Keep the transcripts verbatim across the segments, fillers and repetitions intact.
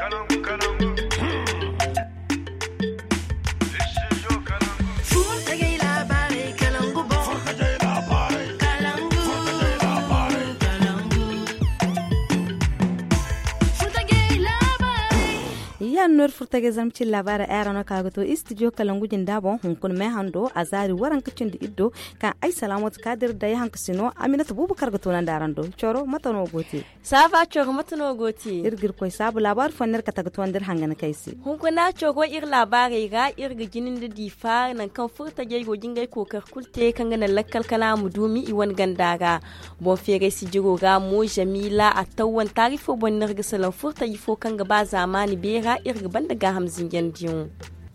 nur furtage zamci labara ayarana kagato studio kalangujin dabon hunkun me hando azari waran kacin da iddo kan ai salamat kadir da yanka sino aminatu bubukar gato nan darando choro matano goti sava choro matano goti irgir koy sabu labar fanner ka tagato ndir hangana kaisi hunkuna choro ir labare ga irga jinin da difa nan kan furtage go jingai kokar kulte kan gana lakkal kala mudumi iwan gandaga bon fere si jigo ga mo jamila atawan tarifo bon nirga salan furtage fo kan ga ba zamani bera irga banda ga hamzin yandiyon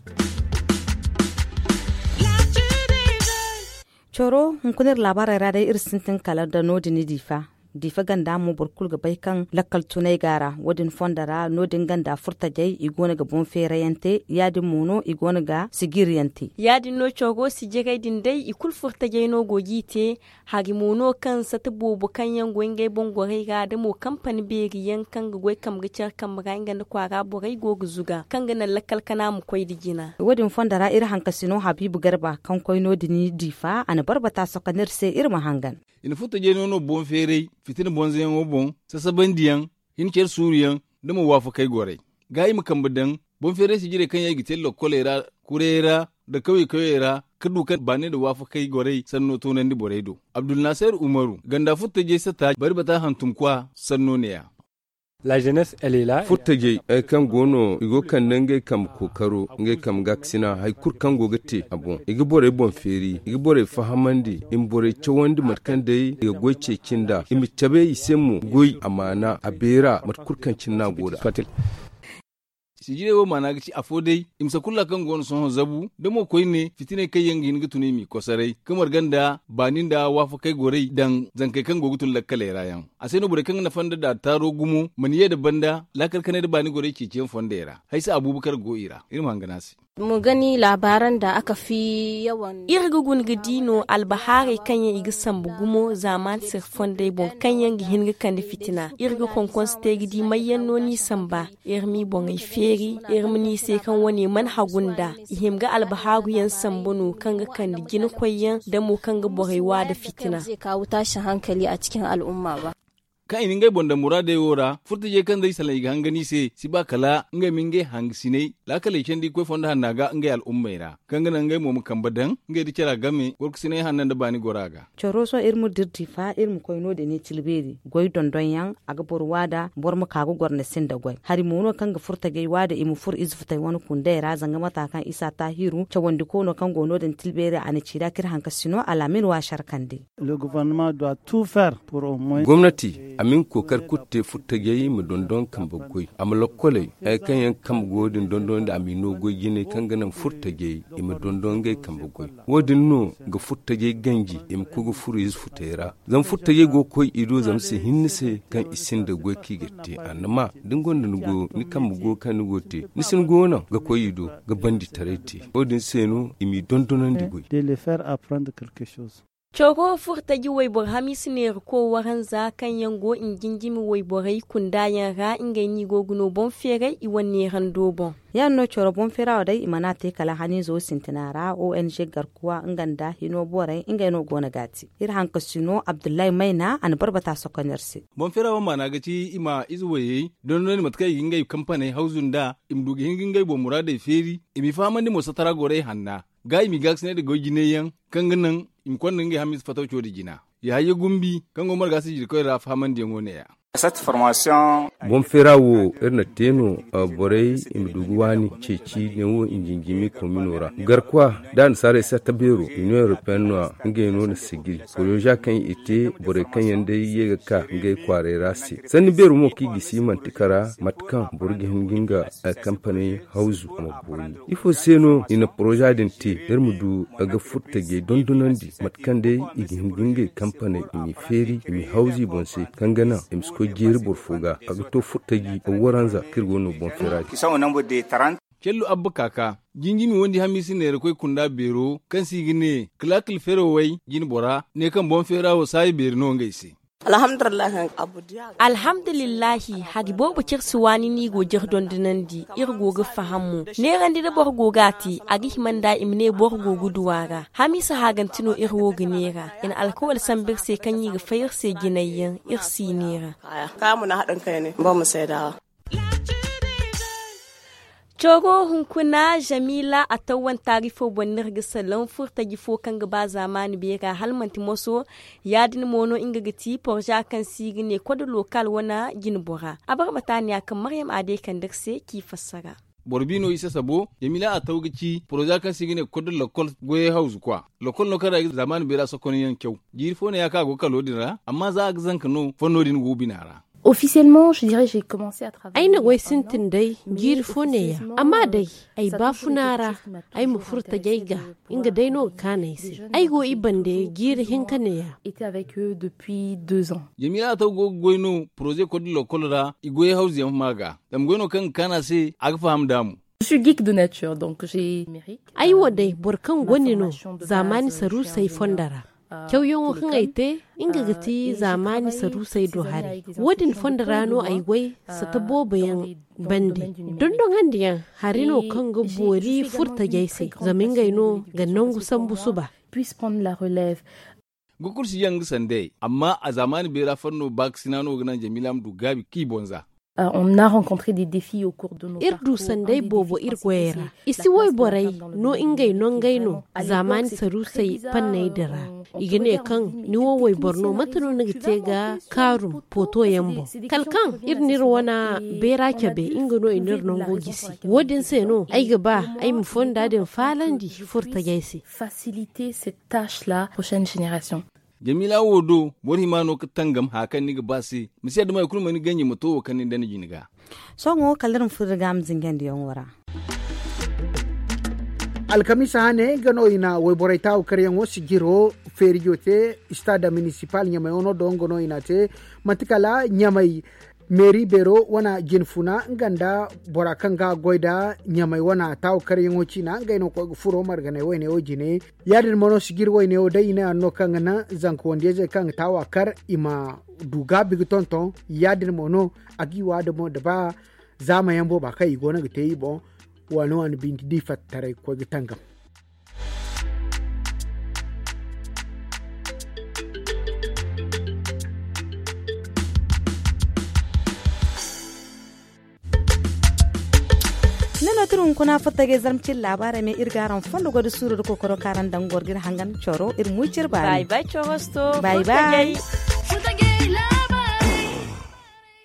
choro hunkunar labarai radai irsintin kala da nodini difa difa ganda mu burkul ga baikan lakkal tunai gara wadin fondara nodin ganda furta jai igona ga bon ferayante yadin mono igona ga sigiriyante yadin no chogo si jegai din dai ikul furta jai no gogite hagi mono kan sata bobo kan yan gwenge bon gore ga da mo company begi yan kan ga goy kam ga cer kam ga nganda kwara borai gogu zuga kan ga na lakkal kana mu koy digina wadin fondara ir hankasino habibu garba kan koy nodini difa ana barbata sokanir se ir mahangan ina furta jai no bon ferai fitin bonzen wo bon sasa bandiyan hin ker suriyan da mu wafa kai gore gayi mu kambadan bon fere si jire kan yagi tello kolera kurera da kawai kawera kadu kan bane da wafa kai gore sanno to nan di boredo abdul nasir umaru ganda futta je sata bari bata hantum kwa sanno ne ya la jeunesse elle est là furtaje ay kan gono igo kan nange kam kokaro nge kam gaksina hay kur kan gogate abon igi bore bon feri igi bore fahamandi im bore chawandi matkan dai iga goice kinda imi tabe isemu goy amana abera matkur kan cinna goda si jire wo mana gici afodai imsa kulla kan gon son zabu da mo koyne fitine kai yangi ni gutune mi kosarai kamar ganda banin da wafa kai gorei dan zankai kan gogutul lakkale rayan asai no bure kan na fanda da taro gumu maniye da banda lakal kane da bani gorei kicen fondera haisa abubakar goira irin hanganasi mu gani labaran da aka fi yawan irgugun gidino albahari kanyan igi sambu gumo zaman sir fonde bon kanyan gi hinga kan fitina irgu konkon ste gidi mayan noni samba irmi bon ai feri irmi ni se kan wani man hagunda ihimga albaharu yan sambono kanga kan gina koyan da mu kanga borewa da fitina zai kawo tashin hankali a cikin al'umma ba kan inin gai bonda murade yora furta je kan dai salai ga hangani se si ba kala ngai minge hangsine la kala kendi ko fonda hanaga ngai al ummaira kan ganan ngai mo kan badan ngai di kira game gorksine hannan da bani goraga choroso irmu dirti fa irmu koyno de ne tilberi goy dondon yan aga borwada bormu kago gorne sinda goy hari mono kan ga furta gai wada imu fur izfutai wani kunde ra zanga mata kan isa tahiru chawandi kono kan gono den tilberi ani cira kir hankasino alamin wa sharkande le gouvernement doit tout faire pour au moins gwamnati amin kokar kutte futtage mu dondon kan bagoi am lokole ay kan yan kam godin dondon da amino gogine kan ganan futtage im dondon gai kan bagoi wodin no ga futtage ganji im kugu furiz futera zan futtage go koy ido zam se hinnise kan isin da go ki gette anma dingon da go ni kan go kan gote ni sin go na ga koy ido ga bandi tarete wodin senu imi dondonan digoi de le faire apprendre quelque chose Chogo furta ji waibor hamisi ne ko waran za kan yango in gingimi waiborai kunda yan ra inga ni goguno bon fere i wanne rando bon yan no choro bon fera dai imana te kala hani zo sintinara O N G garkuwa inganda hino borai inga no gona gati ir hanka sino Abdullahi Maina an barbata sokonersi bon fera wa mana gaci ima izwaye don non matkai gingai company hauzun da imdugi gingai bo murade feri imi famandi mo satara gore hanna gai mi gax ne de gojine yan kanganan im kwanna ngi hamis fataw chodi jina ya ye gumbi kango marga si jirko ra famandi ngone ya cette formation bon ferawo erna teno borei imduguwani ceci ne wo injingimi kominora garkwa dan sare sa tabero union européenne no ngeno na sigiri projet kan ite bore kan yande yega ka ngai kware rasi sani beru mo ki gisi mantikara matkan burgi hinginga a company hausu mabuni ifo seno ina projet den ti ermudu aga futtage dondonandi matkan dai igi hinginga company imi feri imi hausi bonse kangana imsko jeri borfuga aga to futtagi waranza kirgono bon feraji qui sont au nombre de trente kellu abba kaka jinjimi wondi hamisi ne rekoy kunda bero kan sigine klakil fero way jin bora ne kan bon fera wo sai ber no ngaisi alhamdulillah abu dia alhamdulillahi hagi bobo kirsu wani ni go jirdon dinandi irgo ga fahammu ne randi da borgo gati agi himanda imne borgo guduwara hamisa hagantino irwo ginera in alkawal sambir se kanyi ga fayar se ginayyan irsi nera ka mu na hadin kai ne ba mu sai da Jogo hunkuna Jamila a tawan tarifo bonir gisalon furta gifo kan gaba zamani bega halmanti moso yadin mono inga gati porja kan sigi ne kwado lokal wana ginbora abar matani akan Maryam Ade kan dakse ki fassara Borbino isa sabo Jamila a tawgici proja kan sigi ne kwado lokal goye house kwa lokal no kada zamani bera sokoni yan kyau girfo ne ya ka go kalodira amma za ga zanka no fonodin gobinara. Officiellement, je dirais j'ai commencé à travailler. Aina goy sintin dai gir foneya amma dai ai ba funara ai mu furta gaiga inga dai no kanai si ai go ibande gir hinkaneya était avec eux depuis deux ans. Jamila ta go goyno projet ko dilo kolra igoy house yam maga dam goyno kan kana se aga faham damu. Je suis geek de nature donc j'ai mérite. Ai wodai burkan gonino zamani saru sai fondara. Kyauyon kan aite inga gati zamani saru sai do hari wadin fonda rano ai gwai sa ta bobayan bandi don don handiyan harino kan ga bori furta gaisi zamin gaino ga nan gusan busu ba puisse prendre la relève. Gukursi yang sande amma a zamani bera fanno baksinano ganan Jamila Mdu Gabi ki bonza. Uh, on a rencontré des défis au cours de nos irdu sandai bobo irgoyera isi woy borai no ingay non gayno zaman saru sai pannai dara igene kan ni wo woy borno matano nagite ga karum poto yambo kalkan irnir wana bera kebe ingano inir non gogisi wodin sai no ai gaba ai mu fonda den falandi furta gaisi faciliter cette tâche là prochaine génération. Jamila wodo bori mano katangam hakan ni gabasi misiya da mai kulma ni ganye muto kan ni da ni jiniga songo kalarin furgam zingen diyon wara alkamisa hane gano ina way boraita o karyan wosi giro ferijote stade municipal nyamay ono don gono ina te matikala nyamay meri bero wana jinfuna nganda bora kanga goida nyamay wana taw karyan woci na ngaino ko furo margane wayne ojine yadin mono sigir wayne o dayine anno kangana zanko wondeje kang tawa kar ima duga bigtonton yadin mono agi wada mo daba zama yambo ba kai gona gite ibo wano an binti di fattare ko gitangam. nana turun kuna fatage zarmcin labara mai irgaran fondo godu suru ko koro karan dangor gir hangan choro ir mucir bye bye bye chorosto bye bye